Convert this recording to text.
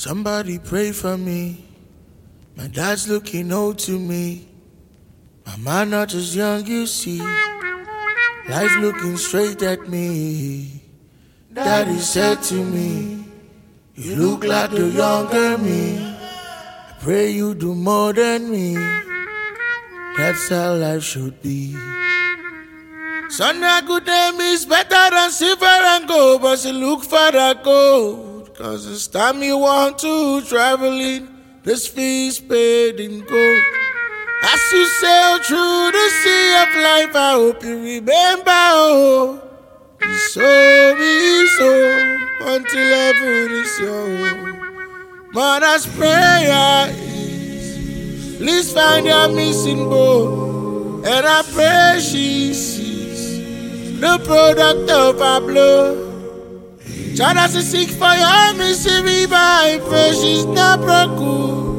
Somebody pray for me. My dad's looking old to me. My man not as young, you see. Life looking straight at me. Daddy said to me, you look like the younger me. I pray you do more than me. That's how life should be. Sunday good name is better than silver and gold, but you look for that gold. Cause it's time you want to traveling, this fee's paid in gold. As you sail through the sea of life, I hope you remember, oh, be so, until heaven is your home. Mother's prayer is, please find your missing bone. And I pray she sees the product of her blood. Child has to seek for your misery, but I pray she's not broken.